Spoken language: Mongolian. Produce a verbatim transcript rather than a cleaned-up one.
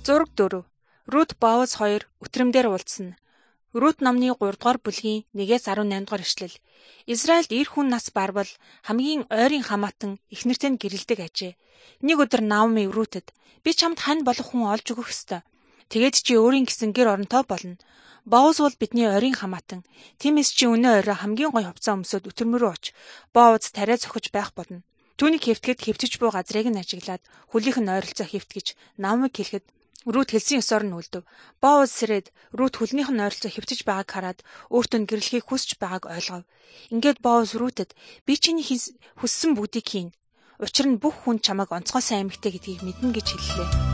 Зураг дөрөв. Рут Бооз хоёр үтрэмдээр уулзсан. Рут номны гурав дугаар бүлгийн нэгээс арван найм дугаар ишлэл. Израильд эр хүн нас барвал хамгийн ойрын хамаатан эхнэртэй нь гэрэлдэг ажээ. Нэг өдөр Наоми Рутэд би чамд хань болох хүн олж өгөх ёстой. Тэгээд чи өөрийн гэсэн гэр оронтой болно. Бооз бол бидний ойрын хамаатан. Тиймээс чи өнөө орой хамгийн гоё хувцас өмсөд өтөрмөрөө оч. Бооз тариа зохиж байх болно. Түүний хэвтгэд хэвтэж буй газрыг нь ажиглаад хөлийнх нь ойролцоо хэвтгэж Наомиг хэлэхэд Рут хэлсэн ёсоор нь үлдэв. Бооз сэрээд Рут хөлнийх нь ойролцоо хэвтэж байгааг хараад өөртөө нь гэрлэхийг хүсч байгааг ойлгов. Ингээд Бооз Рутэд би чиний хүссэн бүгдийг хийнэ. Учир нь бүх хүн чамайг онцгой сайн эмэгтэй гэдгийг мэднэ гэж хэллээ.